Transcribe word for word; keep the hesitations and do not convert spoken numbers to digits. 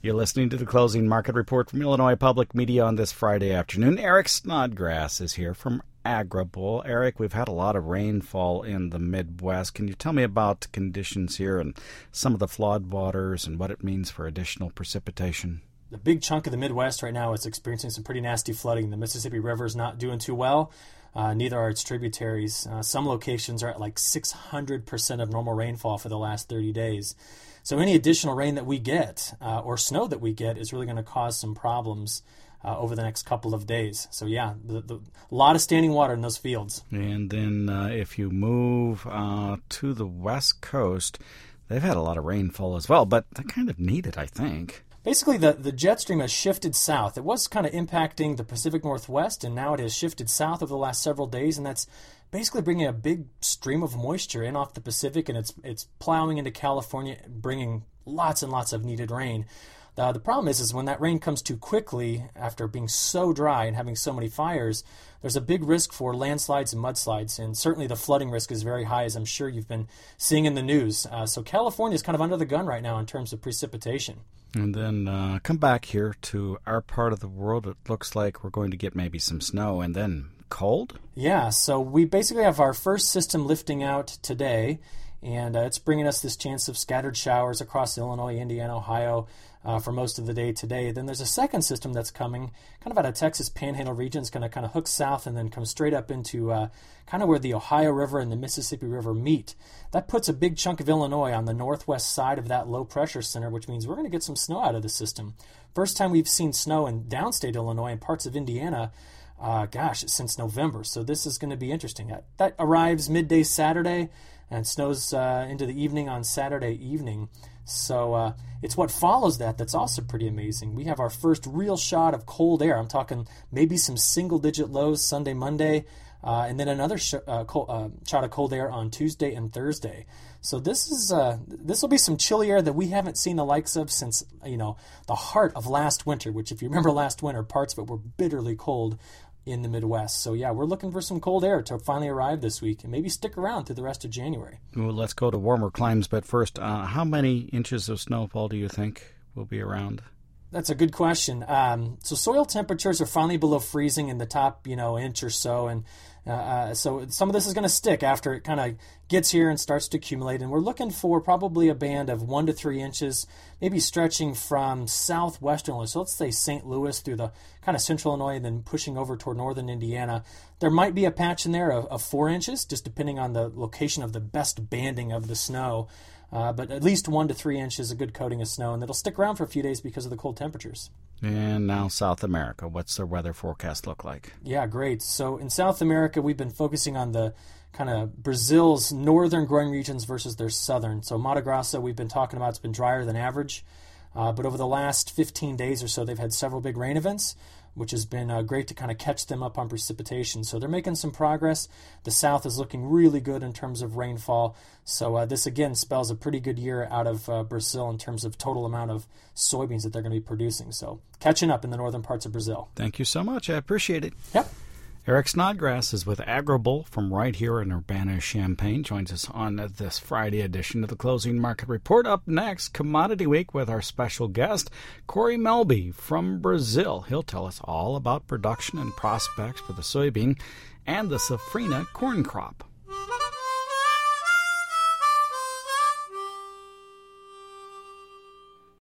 You're listening to the Closing Market Report from Illinois Public Media on this Friday afternoon. Eric Snodgrass is here from AgriBull. Eric, we've had a lot of rainfall in the Midwest. Can you tell me about conditions here and some of the floodwaters and what it means for additional precipitation? The big chunk of the Midwest right now is experiencing some pretty nasty flooding. The Mississippi River is not doing too well. Uh, neither are its tributaries. Uh, some locations are at like six hundred percent of normal rainfall for the last thirty days. So any additional rain that we get uh, or snow that we get is really going to cause some problems uh, over the next couple of days. So yeah, the, the, a lot of standing water in those fields. And then uh, if you move uh, to the West Coast, they've had a lot of rainfall as well, but they kind of need it, I think. Basically, the, the jet stream has shifted south. It was kind of impacting the Pacific Northwest, and now it has shifted south over the last several days, and that's basically bringing a big stream of moisture in off the Pacific, and it's it's plowing into California, bringing lots and lots of needed rain. Uh, the problem is, is when that rain comes too quickly after being so dry and having so many fires, there's a big risk for landslides and mudslides, and certainly the flooding risk is very high, as I'm sure you've been seeing in the news. Uh, so California is kind of under the gun right now in terms of precipitation. And then uh, come back here to our part of the world. It looks like we're going to get maybe some snow and then cold? Yeah, so we basically have our first system lifting out today, and uh, it's bringing us this chance of scattered showers across Illinois, Indiana, Ohio uh, for most of the day today. Then there's a second system that's coming kind of out of Texas Panhandle region. It's going to kind of hook south and then come straight up into uh, kind of where the Ohio River and the Mississippi River meet. That puts a big chunk of Illinois on the northwest side of that low-pressure center, which means we're going to get some snow out of the system. First time we've seen snow in downstate Illinois and parts of Indiana, uh, gosh, since November. So this is going to be interesting. That, that arrives midday Saturday and snows uh, into the evening on Saturday evening. So uh, it's what follows that that's also pretty amazing. We have our first real shot of cold air. I'm talking maybe some single-digit lows Sunday, Monday, uh, and then another sh- uh, cold, uh, shot of cold air on Tuesday and Thursday. So this is uh, this will be some chilly air that we haven't seen the likes of since, you know, the heart of last winter, which if you remember last winter, parts of it were bitterly cold in the Midwest. So yeah, we're looking for some cold air to finally arrive this week and maybe stick around through the rest of January. Well, let's go to warmer climes, but first, uh, how many inches of snowfall do you think will be around? That's a good question. Um, so soil temperatures are finally below freezing in the top, you know, inch or so, and uh, uh, so some of this is going to stick after it kind of gets here and starts to accumulate. And we're looking for probably a band of one to three inches, maybe stretching from southwestern Illinois. So let's say Saint Louis through the kind of central Illinois and then pushing over toward northern Indiana. There might be a patch in there of, of four inches, just depending on the location of the best banding of the snow. Uh, but at least one to three inches, a good coating of snow, and it'll stick around for a few days because of the cold temperatures. And now South America. What's their weather forecast look like? Yeah, great. So in South America, we've been focusing on the kind of Brazil's northern growing regions versus their southern. So Mato Grosso, we've been talking about, it's been drier than average. Uh, but over the last fifteen days or so, they've had several big rain events, which has been uh, great to kind of catch them up on precipitation. So they're making some progress. The south is looking really good in terms of rainfall. So uh, this, again, spells a pretty good year out of uh, Brazil in terms of total amount of soybeans that they're going to be producing. So catching up in the northern parts of Brazil. Thank you so much. I appreciate it. Yep. Eric Snodgrass is with AgriBull from right here in Urbana-Champaign. Joins us on this Friday edition of the Closing Market Report. Up next, Commodity Week with our special guest, Corey Melby from Brazil. He'll tell us all about production and prospects for the soybean and the safrinha corn crop.